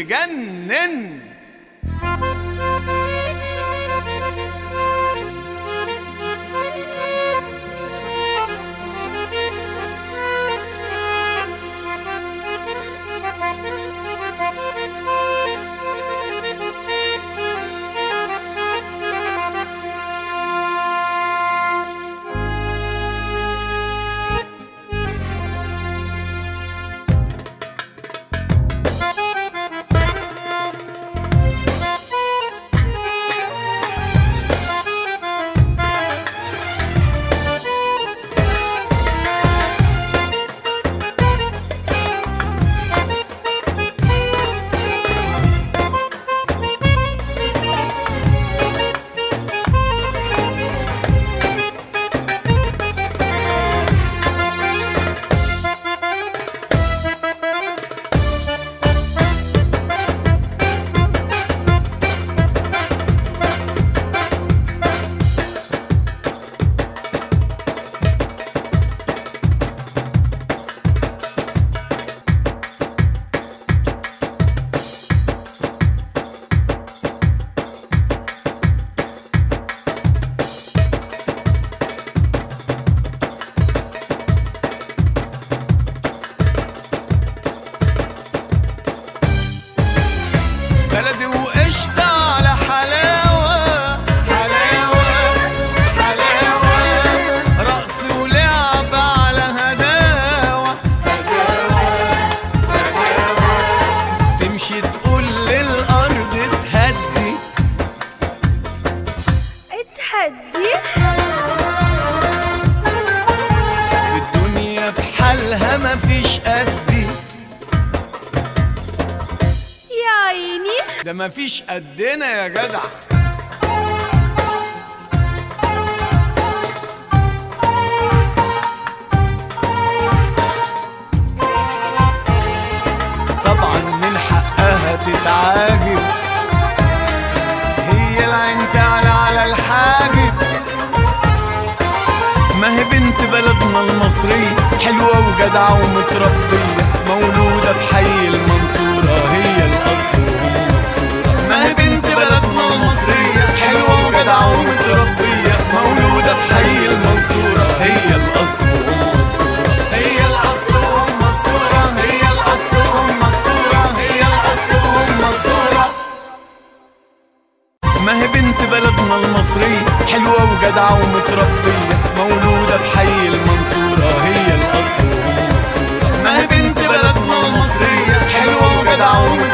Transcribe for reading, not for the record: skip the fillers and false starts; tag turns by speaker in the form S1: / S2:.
S1: تجنن. بلدي وقشطة على حلاوة حلاوة حلاوة، رقص ولعب على هداوة هداوة هداوة، تمشي تقول للأرض اتهدي
S2: اتهدي،
S1: الدنيا بحالها مفيش قدي، ده مفيش قدنا يا جدع. طبعا من حقها تتعاجب، هي العين تعلى على الحاجب، ما هي بنت بلدنا المصرية حلوة وجدعة ومتربية، مولودة في حي المنصورة، هي الأصل ما هي بنت بلدنا المصرية حلوة وجدعة ومتربية، مولودة في حي المنصورة، هي الأصل وأم الصورة، هي الأصل وأم الصورة، هي الأصل وأم الصورة، هي الأصل وأم الصورة. ما هي بنت بلدنا المصرية حلوة وجدعة ومتربية، مولودة في حي المنصورة، هي الأصل وأم الصورة. ما هي بنت بلدنا المصرية حلوة وجدعة ومتربية،